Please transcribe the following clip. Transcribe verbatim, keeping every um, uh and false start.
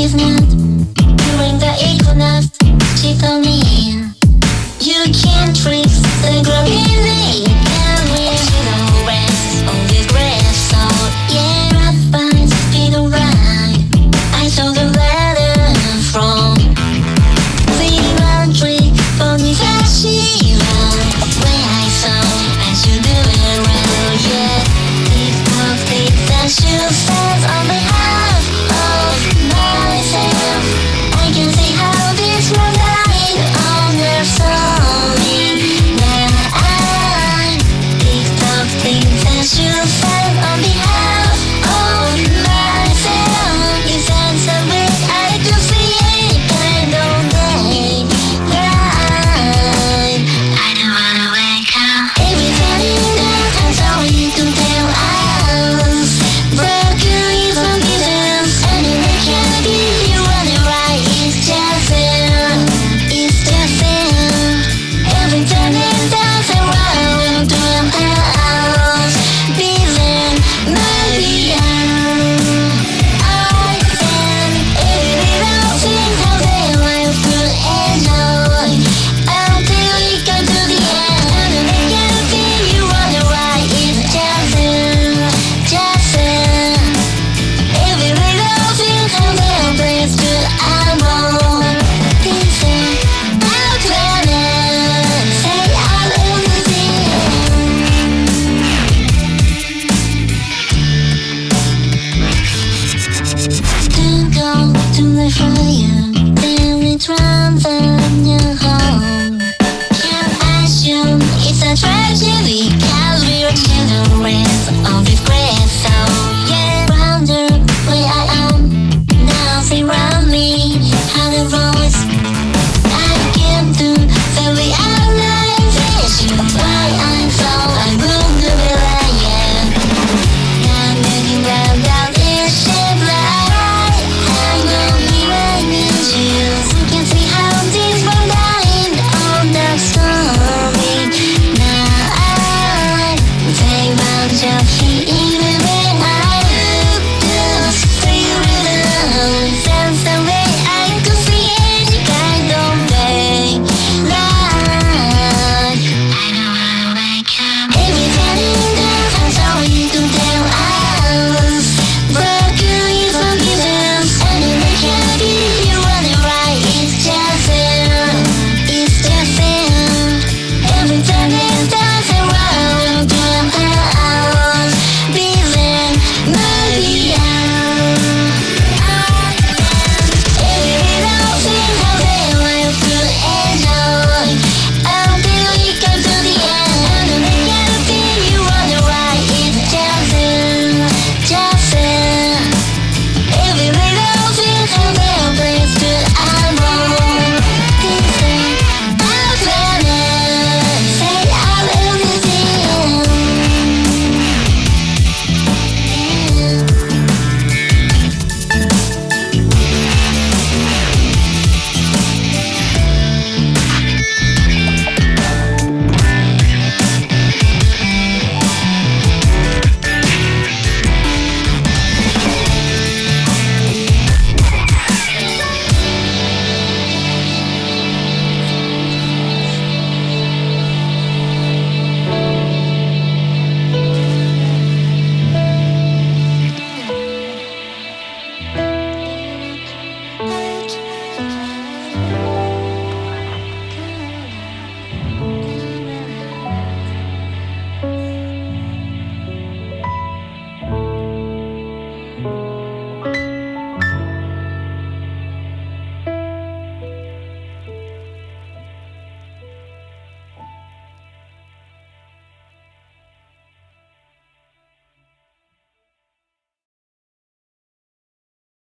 is not during the equinox. She told me you can't fix the gravity. Can't reach the rest on this grass. So yeah, I find speed right. I saw the letter from the laundry for me that she loved. When I saw I should do it well, yeah. Tick tock, tick that should says on behalf of myself. I can see how this will light on your soul. Now I tick tock, tick that should says on behalf of myself. It's answer with I do see it, but I don't make right. I don't wanna wake up. Everybody that I'm sorry to tell us broke you in some pieces, and it can't be you running right. It's just there, it's just there. Every time it does around to a house, be there, maybe I'm I can every little thing how they live to enjoy until we come to the end. And it can't be you running right. It's just there, just there. Every little thing how they place to I'm on. Pieces out planet, say I love the to go to the fire, then we transfer.